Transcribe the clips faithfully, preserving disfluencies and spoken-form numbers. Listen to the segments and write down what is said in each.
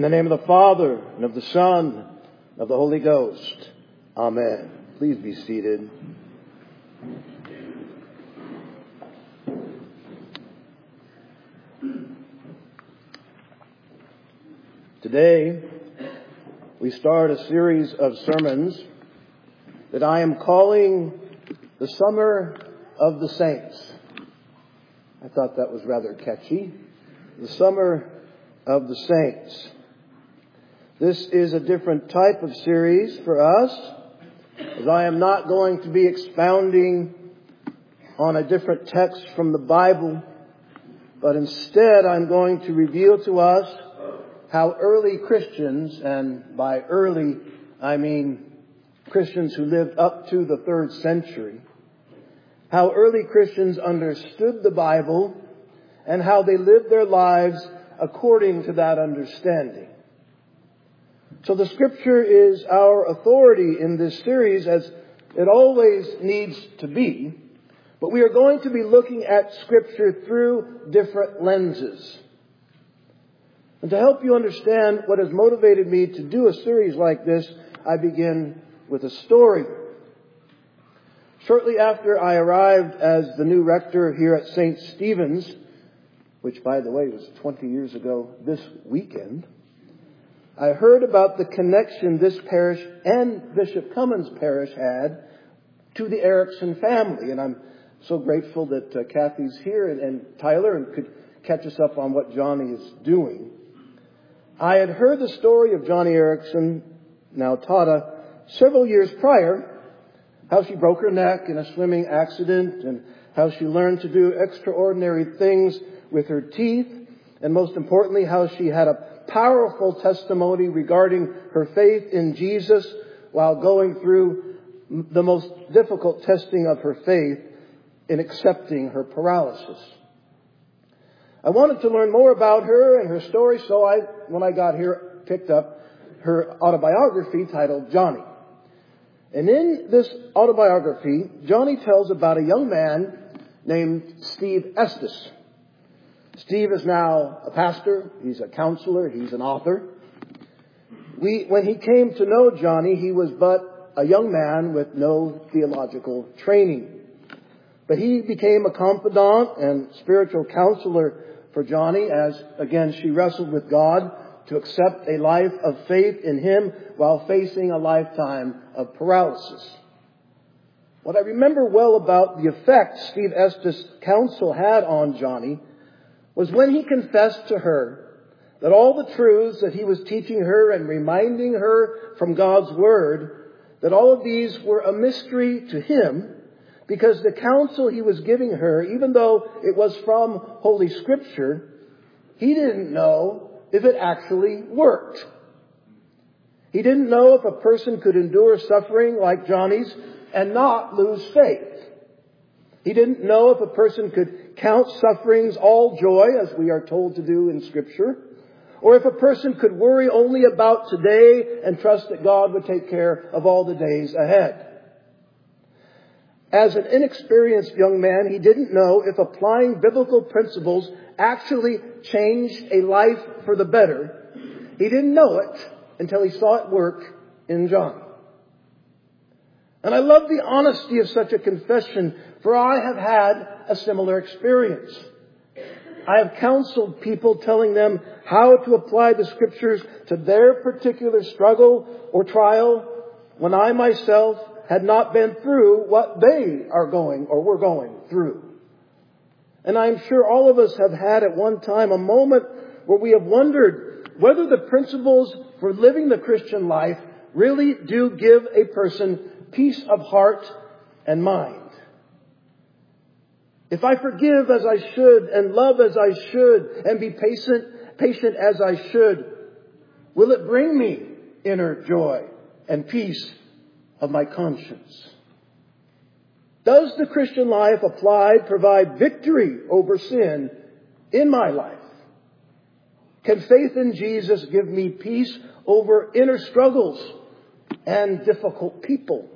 In the name of the Father, and of the Son, and of the Holy Ghost. Amen. Please be seated. Today, we start a series of sermons that I am calling the Summer of the Saints. I thought that was rather catchy. The Summer of the Saints. This is a different type of series for us, as I am not going to be expounding on a different text from the Bible, but instead I'm going to reveal to us how early Christians, and by early I mean Christians who lived up to the third century, how early Christians understood the Bible and how they lived their lives according to that understanding. So the Scripture is our authority in this series, as it always needs to be, but we are going to be looking at Scripture through different lenses. And to help you understand what has motivated me to do a series like this, I begin with a story. Shortly after I arrived as the new rector here at Saint Stephen's, which, by the way, was twenty years ago this weekend, I heard about the connection this parish and Bishop Cummins' parish had to the Erickson family. And I'm so grateful that uh, Kathy's here and, and Tyler and could catch us up on what Johnny is doing. I had heard the story of Joni Eareckson, now Tata, several years prior, how she broke her neck in a swimming accident and how she learned to do extraordinary things with her teeth, and most importantly, how she had a powerful testimony regarding her faith in Jesus while going through the most difficult testing of her faith in accepting her paralysis. I wanted to learn more about her and her story, so I, when I got here, picked up her autobiography titled Johnny. And in this autobiography, Johnny tells about a young man named Steve Estes. Steve is now a pastor, he's a counselor, he's an author. We, when he came to know Johnny, he was but a young man with no theological training. But he became a confidant and spiritual counselor for Johnny as, again, she wrestled with God to accept a life of faith in Him while facing a lifetime of paralysis. What I remember well about the effect Steve Estes' counsel had on Johnny was when he confessed to her that all the truths that he was teaching her and reminding her from God's Word, that all of these were a mystery to him, because the counsel he was giving her, even though it was from Holy Scripture, he didn't know if it actually worked. He didn't know if a person could endure suffering like Johnny's and not lose faith. He didn't know if a person could count sufferings all joy, as we are told to do in Scripture, or if a person could worry only about today and trust that God would take care of all the days ahead. As an inexperienced young man, he didn't know if applying biblical principles actually changed a life for the better. He didn't know it until he saw it work in John. And I love the honesty of such a confession, for I have had a similar experience. I have counseled people, telling them how to apply the Scriptures to their particular struggle or trial, when I myself had not been through what they are going or were going through. And I'm sure all of us have had at one time a moment where we have wondered whether the principles for living the Christian life really do give a person peace of heart and mind. If I forgive as I should and love as I should and be patient, patient as I should, will it bring me inner joy and peace of my conscience? Does the Christian life applied provide victory over sin in my life? Can faith in Jesus give me peace over inner struggles and difficult people?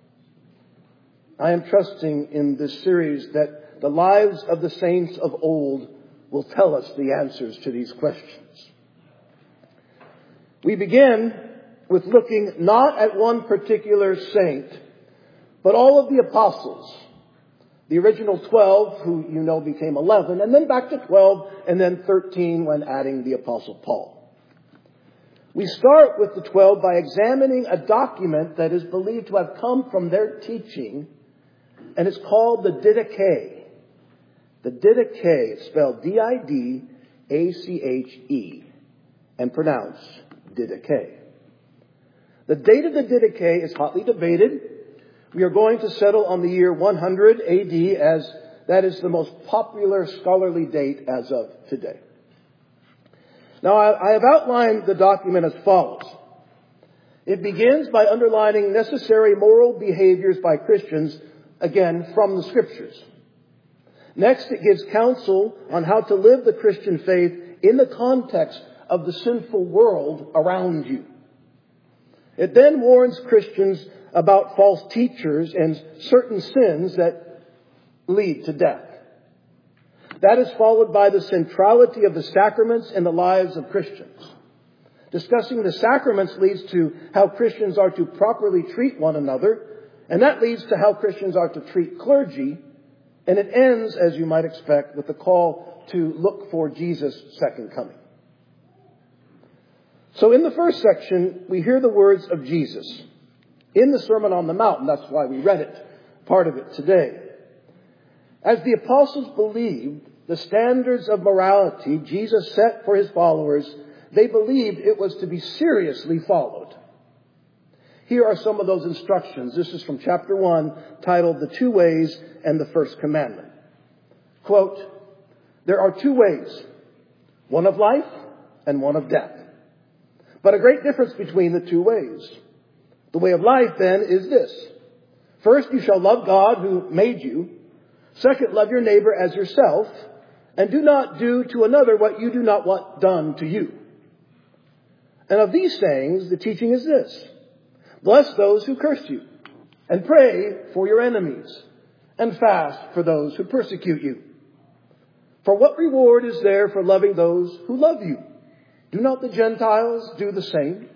I am trusting in this series that the lives of the saints of old will tell us the answers to these questions. We begin with looking not at one particular saint, but all of the apostles. The original twelve, who you know became eleven, and then back to twelve, and then thirteen when adding the Apostle Paul. We start with the twelve by examining a document that is believed to have come from their teaching, and it's called the Didache. The Didache, it's spelled D I D A C H E, and pronounced Didache. The date of the Didache is hotly debated. We are going to settle on the year one hundred A D, as that is the most popular scholarly date as of today. Now, I have outlined the document as follows. It begins by underlining necessary moral behaviors by Christians, again, from the Scriptures. Next, it gives counsel on how to live the Christian faith in the context of the sinful world around you. It then warns Christians about false teachers and certain sins that lead to death. That is followed by the centrality of the sacraments in the lives of Christians. Discussing the sacraments leads to how Christians are to properly treat one another, and that leads to how Christians are to treat clergy, and it ends, as you might expect, with the call to look for Jesus' second coming. So in the first section, we hear the words of Jesus in the Sermon on the Mount. That's why we read it, part of it today. As the apostles believed the standards of morality Jesus set for his followers, they believed it was to be seriously followed. Here are some of those instructions. This is from chapter one, titled The Two Ways and the First Commandment. Quote, "There are two ways, one of life and one of death. But a great difference between the two ways. The way of life, then, is this. First, you shall love God who made you. Second, love your neighbor as yourself. And do not do to another what you do not want done to you. And of these sayings, the teaching is this. Bless those who curse you, and pray for your enemies, and fast for those who persecute you. For what reward is there for loving those who love you? Do not the Gentiles do the same?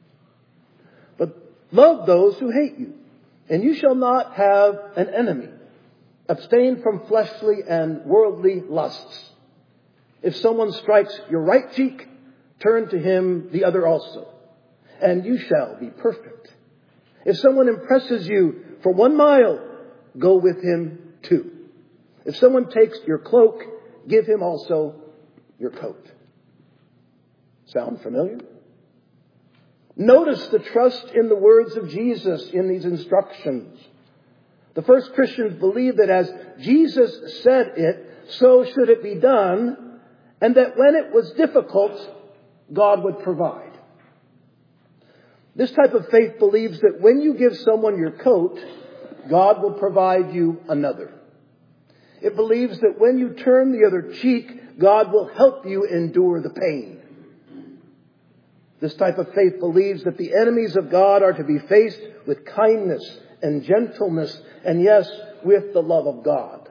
But love those who hate you, and you shall not have an enemy. Abstain from fleshly and worldly lusts. If someone strikes your right cheek, turn to him the other also, and you shall be perfect. If someone impresses you for one mile, go with him two. If someone takes your cloak, give him also your coat." Sound familiar? Notice the trust in the words of Jesus in these instructions. The first Christians believed that as Jesus said it, so should it be done, and that when it was difficult, God would provide. This type of faith believes that when you give someone your coat, God will provide you another. It believes that when you turn the other cheek, God will help you endure the pain. This type of faith believes that the enemies of God are to be faced with kindness and gentleness, and yes, with the love of God.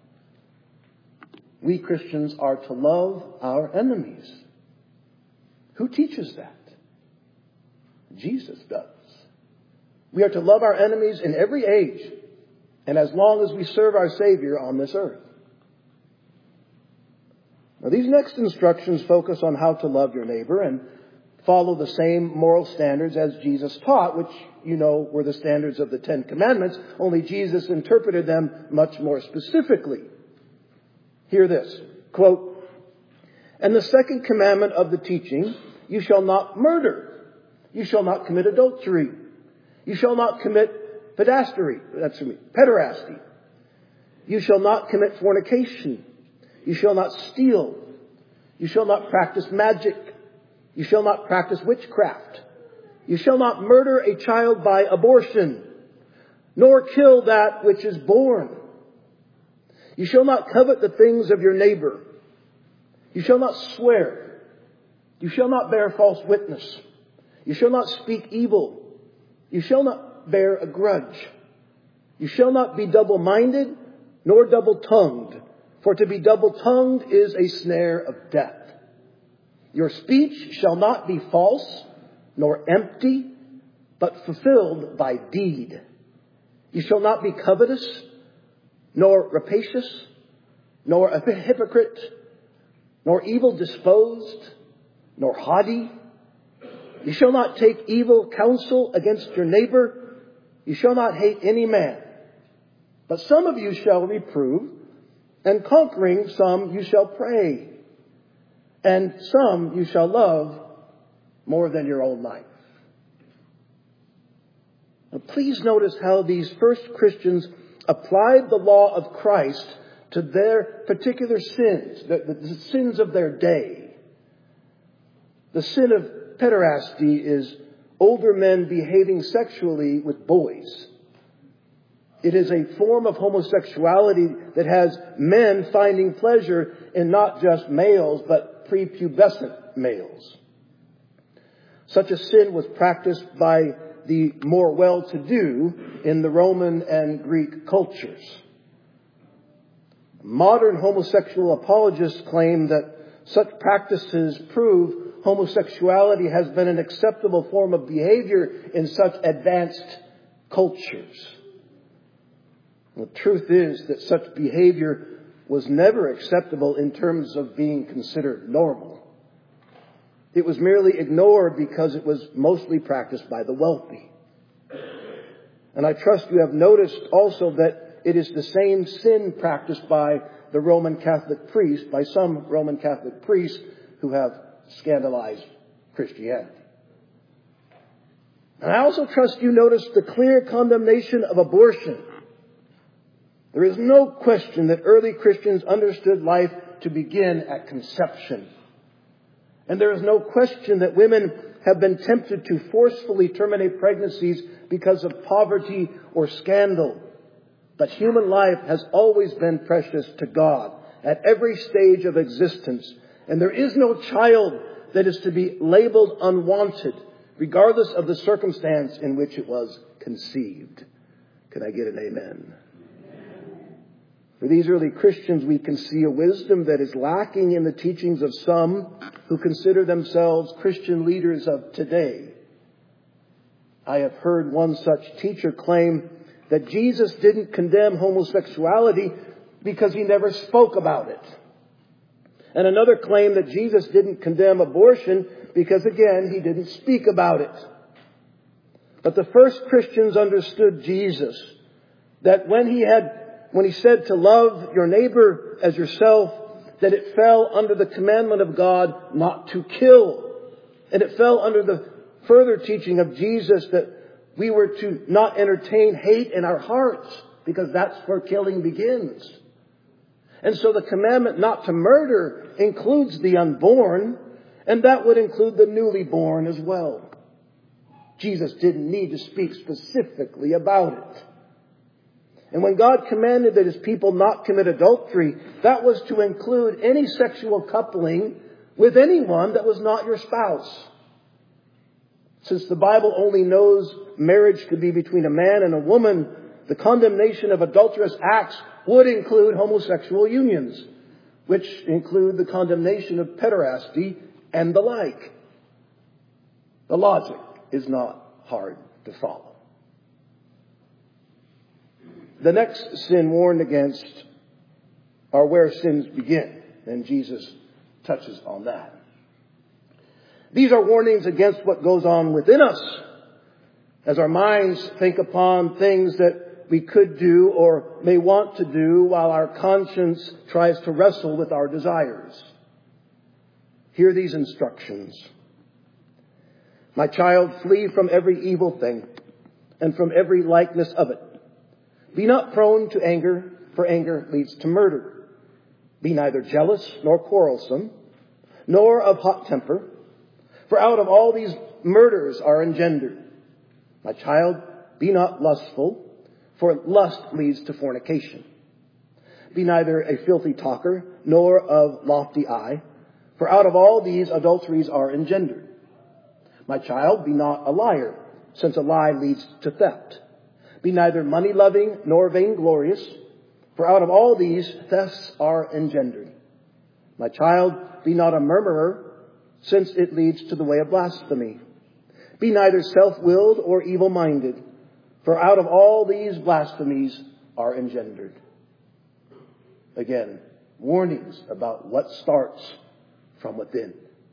We Christians are to love our enemies. Who teaches that? Jesus does. We are to love our enemies in every age, and as long as we serve our Savior on this earth. Now, these next instructions focus on how to love your neighbor and follow the same moral standards as Jesus taught, which, you know, were the standards of the Ten Commandments, only Jesus interpreted them much more specifically. Hear this, quote, "And the second commandment of the teaching, you shall not murder. You shall not commit adultery. You shall not commit pederasty. That's me, pederasty. You shall not commit fornication. You shall not steal. You shall not practice magic. You shall not practice witchcraft. You shall not murder a child by abortion, nor kill that which is born. You shall not covet the things of your neighbor. You shall not swear. You shall not bear false witness. You shall not speak evil. You shall not bear a grudge. You shall not be double-minded, nor double-tongued. For to be double-tongued is a snare of death. Your speech shall not be false, nor empty, but fulfilled by deed. You shall not be covetous, nor rapacious, nor a hypocrite, nor evil disposed, nor haughty. You shall not take evil counsel against your neighbor. You shall not hate any man. But some of you shall reprove, and conquering some you shall pray, and some you shall love more than your own life. Now, please notice how these first Christians applied the law of Christ to their particular sins, the, the sins of their day. The sin of pederasty is older men behaving sexually with boys. It is a form of homosexuality that has men finding pleasure in not just males, but prepubescent males. Such a sin was practiced by the more well-to-do in the Roman and Greek cultures. Modern homosexual apologists claim that such practices prove homosexuality has been an acceptable form of behavior in such advanced cultures. The truth is that such behavior was never acceptable in terms of being considered normal. It was merely ignored because it was mostly practiced by the wealthy. And I trust you have noticed also that it is the same sin practiced by the Roman Catholic priests, by some Roman Catholic priests who have scandalized Christianity. And I also trust you notice the clear condemnation of abortion. There is no question that early Christians understood life to begin at conception. And there is no question that women have been tempted to forcefully terminate pregnancies because of poverty or scandal. But human life has always been precious to God at every stage of existence. And there is no child that is to be labeled unwanted, regardless of the circumstance in which it was conceived. Can I get an amen? For these early Christians, we can see a wisdom that is lacking in the teachings of some who consider themselves Christian leaders of today. I have heard one such teacher claim that Jesus didn't condemn homosexuality because he never spoke about it. And another claim that Jesus didn't condemn abortion because, again, he didn't speak about it. But the first Christians understood Jesus, that when he had When he said to love your neighbor as yourself, that it fell under the commandment of God not to kill. And it fell under the further teaching of Jesus that we were to not entertain hate in our hearts, because that's where killing begins. And so the commandment not to murder includes the unborn, and that would include the newly born as well. Jesus didn't need to speak specifically about it. And when God commanded that his people not commit adultery, that was to include any sexual coupling with anyone that was not your spouse. Since the Bible only knows marriage to be between a man and a woman, the condemnation of adulterous acts would include homosexual unions, which include the condemnation of pederasty and the like. The logic is not hard to follow. The next sin warned against are where sins begin, and Jesus touches on that. These are warnings against what goes on within us as our minds think upon things that we could do or may want to do while our conscience tries to wrestle with our desires. Hear these instructions. My child, flee from every evil thing and from every likeness of it. Be not prone to anger, for anger leads to murder. Be neither jealous nor quarrelsome, nor of hot temper, for out of all these murders are engendered. My child, be not lustful, for lust leads to fornication. Be neither a filthy talker, nor of lofty eye, for out of all these adulteries are engendered. My child, be not a liar, since a lie leads to theft. Be neither money-loving nor vainglorious, for out of all these thefts are engendered. My child, be not a murmurer, since it leads to the way of blasphemy. Be neither self-willed or evil-minded, for out of all these blasphemies are engendered. Again, warnings about what starts from within.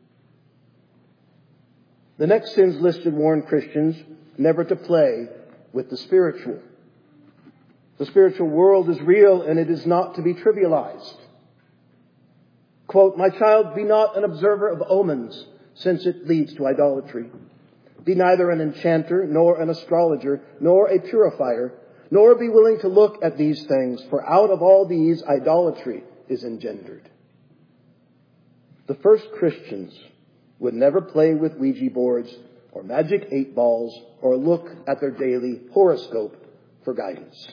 The next sins listed warn Christians never to play with the spiritual. The spiritual world is real and it is not to be trivialized. Quote, "My child, be not an observer of omens, since it leads to idolatry. Be neither an enchanter, nor an astrologer, nor a purifier, nor be willing to look at these things, for out of all these idolatry is engendered." The first Christians would never play with Ouija boards or magic eight balls or look at their daily horoscope for guidance.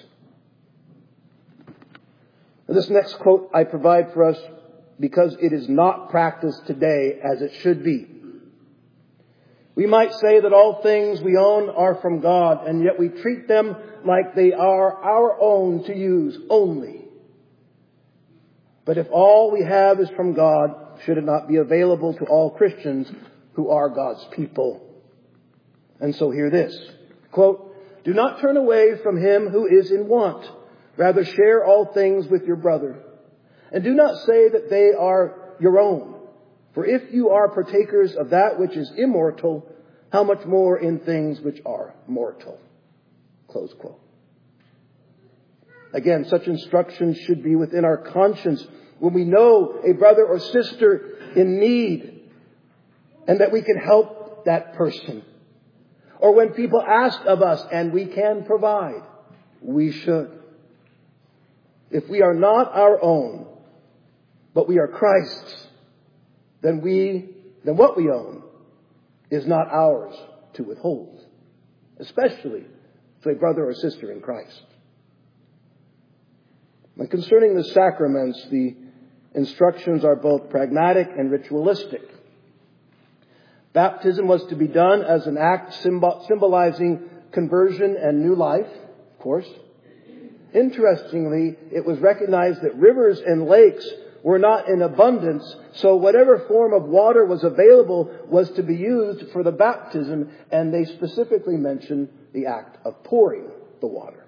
And this next quote I provide for us because it is not practiced today as it should be. We might say that all things we own are from God, and yet we treat them like they are our own to use only. But if all we have is from God, should it not be available to all Christians who are God's people? And so hear this, quote, "Do not turn away from him who is in want. Rather share all things with your brother. And do not say that they are your own. For if you are partakers of that which is immortal, how much more in things which are mortal?" Close quote. Again, such instructions should be within our conscience when we know a brother or sister in need and that we can help that person. Or when people ask of us and we can provide, we should. If we are not our own, but we are Christ's, then we, then what we own is not ours to withhold, especially to a brother or sister in Christ. And concerning the sacraments, the instructions are both pragmatic and ritualistic. Baptism was to be done as an act symbol- symbolizing conversion and new life, of course. Interestingly, it was recognized that rivers and lakes were not in abundance, so whatever form of water was available was to be used for the baptism, and they specifically mention the act of pouring the water.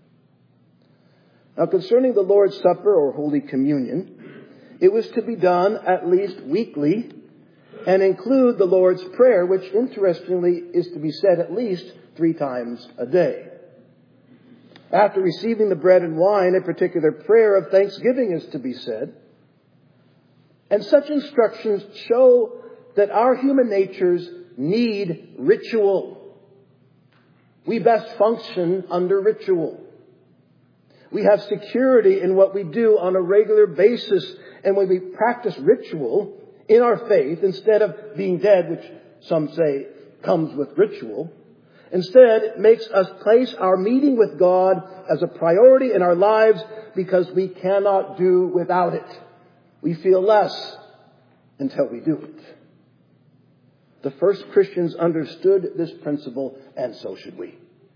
Now, concerning the Lord's Supper or Holy Communion, it was to be done at least weekly and include the Lord's Prayer, which interestingly is to be said at least three times a day. After receiving the bread and wine, a particular prayer of thanksgiving is to be said. And such instructions show that our human natures need ritual. We best function under ritual. We have security in what we do on a regular basis. And when we practice ritual in our faith, instead of being dead, which some say comes with ritual, instead it makes us place our meeting with God as a priority in our lives because we cannot do without it. We feel less until we do it. The first Christians understood this principle, and so should we.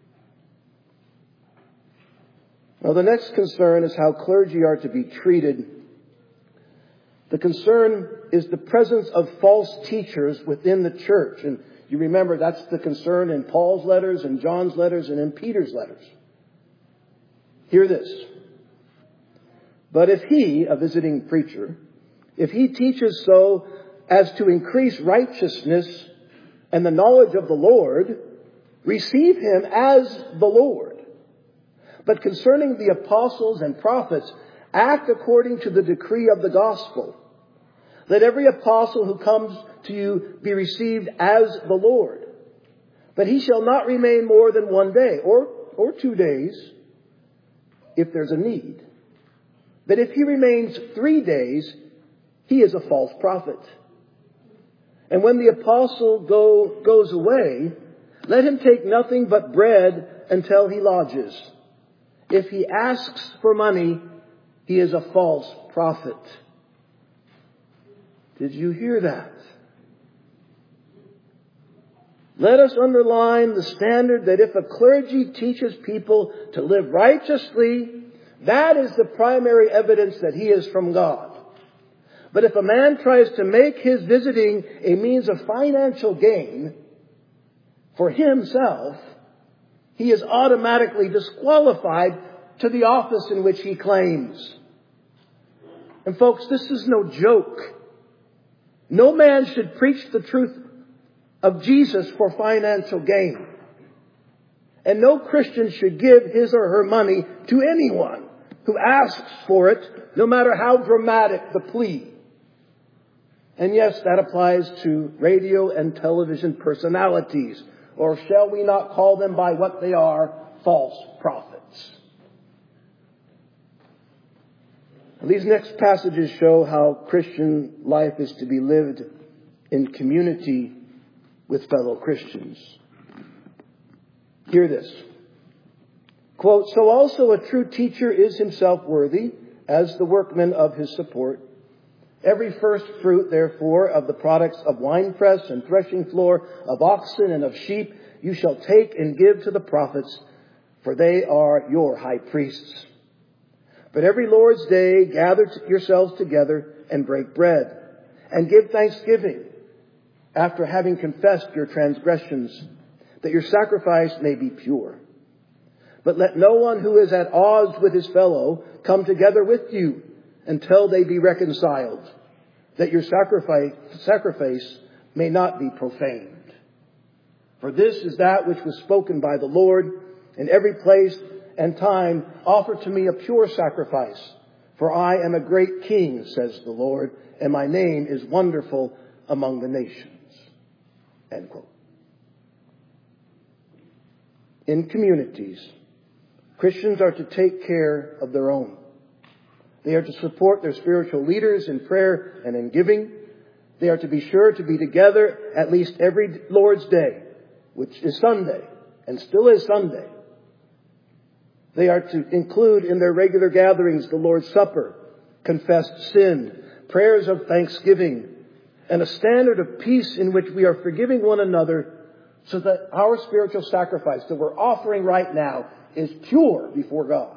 Now, the next concern is how clergy are to be treated. The concern is the presence of false teachers within the church. And you remember that's the concern in Paul's letters and John's letters and in Peter's letters. Hear this. "But if he," a visiting preacher, "if he teaches so as to increase righteousness and the knowledge of the Lord, receive him as the Lord. But concerning the apostles and prophets, act according to the decree of the gospel. Let every apostle who comes to you be received as the Lord. But he shall not remain more than one day or, or two days if there's a need. But if he remains three days, he is a false prophet. And when the apostle go, goes away, let him take nothing but bread until he lodges. If he asks for money, he is a false prophet." Did you hear that? Let us underline the standard that if a clergy teaches people to live righteously, that is the primary evidence that he is from God. But if a man tries to make his visiting a means of financial gain, for himself, he is automatically disqualified to the office in which he claims. And folks, this is no joke. No man should preach the truth of Jesus for financial gain. And no Christian should give his or her money to anyone who asks for it, no matter how dramatic the plea. And yes, that applies to radio and television personalities, or shall we not call them by what they are, false prophets. These next passages show how Christian life is to be lived in community with fellow Christians. Hear this. Quote, "So also a true teacher is himself worthy, as the workman of his support. Every first fruit, therefore, of the products of winepress and threshing floor, of oxen and of sheep, you shall take and give to the prophets, for they are your high priests. But every Lord's day gather yourselves together and break bread, and give thanksgiving, after having confessed your transgressions, that your sacrifice may be pure. But let no one who is at odds with his fellow come together with you until they be reconciled, that your sacrifice, sacrifice may not be profaned. For this is that which was spoken by the Lord, in every place and time offer to me a pure sacrifice. For I am a great king, says the Lord, and my name is wonderful among the nations." End quote. In communities, Christians are to take care of their own. They are to support their spiritual leaders in prayer and in giving. They are to be sure to be together at least every Lord's Day, which is Sunday, and still is Sunday. They are to include in their regular gatherings the Lord's Supper, confessed sin, prayers of thanksgiving, and a standard of peace in which we are forgiving one another, so that our spiritual sacrifice that we're offering right now is pure before God.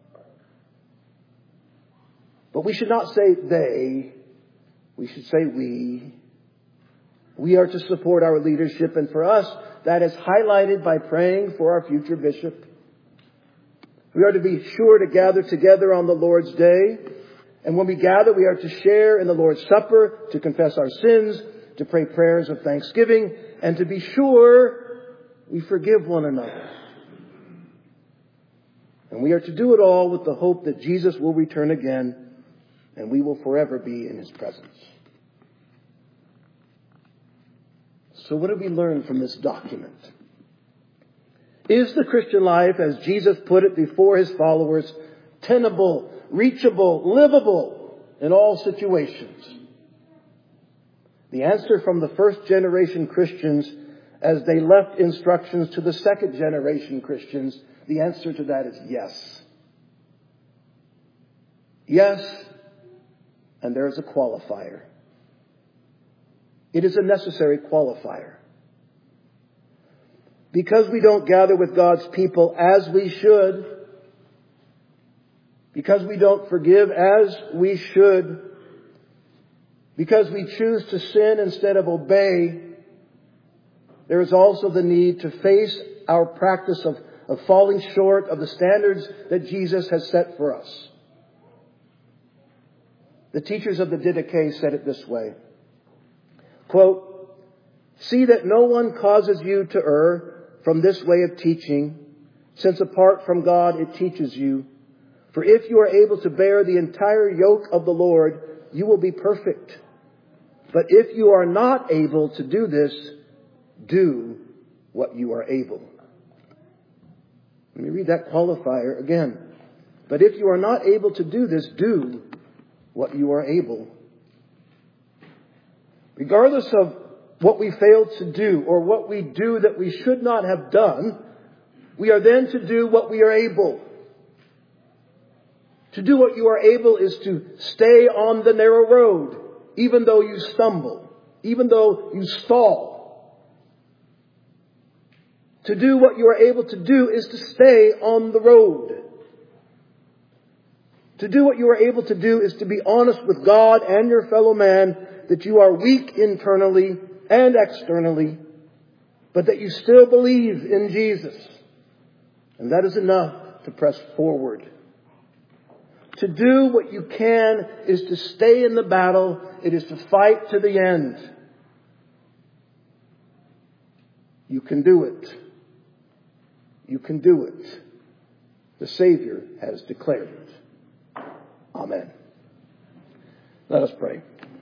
But we should not say they. We should say we. We are to support our leadership, and for us, that is highlighted by praying for our future bishop. We are to be sure to gather together on the Lord's Day. And when we gather, we are to share in the Lord's Supper, to confess our sins, to pray prayers of thanksgiving, and to be sure we forgive one another. And we are to do it all with the hope that Jesus will return again, and we will forever be in his presence. So what do we learn from this document? Is the Christian life, as Jesus put it before his followers, tenable, reachable, livable in all situations? The answer from the first generation Christians, as they left instructions to the second generation Christians, the answer to that is yes. Yes, and there is a qualifier. It is a necessary qualifier. Because we don't gather with God's people as we should, because we don't forgive as we should, because we choose to sin instead of obey, there is also the need to face our practice of, of falling short of the standards that Jesus has set for us. The teachers of the Didache said it this way, quote, "See that no one causes you to err from this way of teaching, since apart from God it teaches you. For if you are able to bear the entire yoke of the Lord, you will be perfect. But if you are not able to do this, do what you are able." Let me read that qualifier again. But if you are not able to do this, do what you are able. Regardless of what we fail to do or what we do that we should not have done, we are then to do what we are able. To do what you are able is to stay on the narrow road, even though you stumble, even though you stall. To do what you are able to do is to stay on the road. To do what you are able to do is to be honest with God and your fellow man that you are weak internally and externally, but that you still believe in Jesus. And that is enough to press forward. To do what you can is to stay in the battle. It is to fight to the end. You can do it. You can do it. The Savior has declared it. Amen. Let us pray.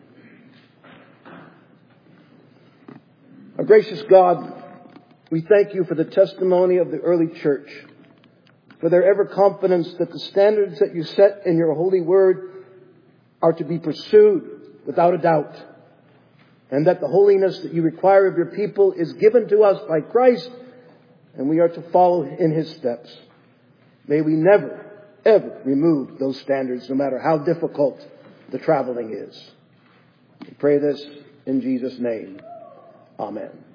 Our gracious God, we thank you for the testimony of the early church, for their ever confidence that the standards that you set in your holy word are to be pursued without a doubt, and that the holiness that you require of your people is given to us by Christ, and we are to follow in his steps. May we never, ever remove those standards, no matter how difficult the traveling is. We pray this in Jesus' name. Amen.